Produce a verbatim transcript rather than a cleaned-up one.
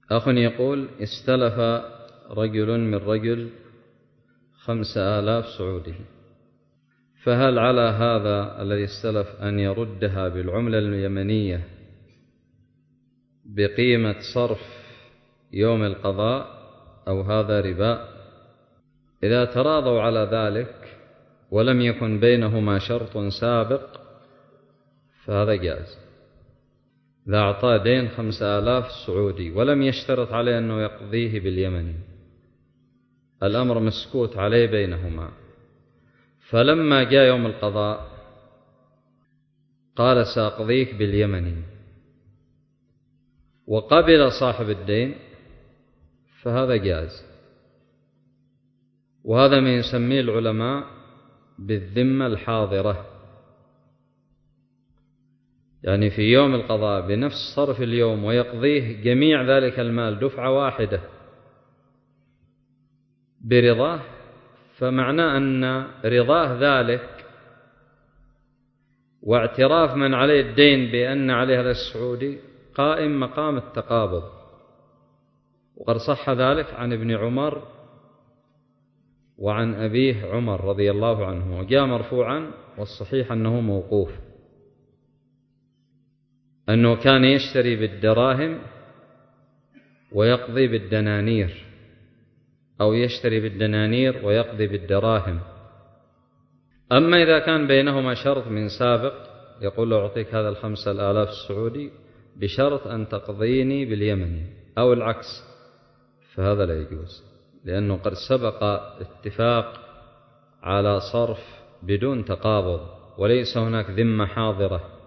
أخ يقول: استلف رجل من رجل خمسة آلاف سعودي، فهل على هذا الذي استلف أن يردها بالعملة اليمنية بقيمة صرف يوم القضاء، أو هذا ربا؟ إذا تراضوا على ذلك ولم يكن بينهما شرط سابق فهذا جائز. إذا أعطى دين خمسة آلاف سعودي ولم يشترط عليه أنه يقضيه باليمني، الأمر مسكوت عليه بينهما، فلما جاء يوم القضاء قال سأقضيك باليمني وقبل صاحب الدين فهذا جائز، وهذا ما يسميه العلماء بالذمة الحاضرة، يعني في يوم القضاء بنفس صرف اليوم ويقضيه جميع ذلك المال دفعة واحدة برضاه، فمعناه أن رضاه ذلك واعتراف من عليه الدين بأن عليه هذا السعودي قائم مقام التقابض. وقد صح ذلك عن ابن عمر وعن أبيه عمر رضي الله عنه، وجاء مرفوعا، والصحيح أنه موقوف، أنه كان يشتري بالدراهم ويقضي بالدنانير، أو يشتري بالدنانير ويقضي بالدراهم. أما إذا كان بينهما شرط من سابق، يقول له أعطيك هذا الخمسة الآلاف السعودي بشرط أن تقضيني باليمني أو العكس، فهذا لا يجوز، لأنه قد سبق اتفاق على صرف بدون تقابض وليس هناك ذمة حاضرة.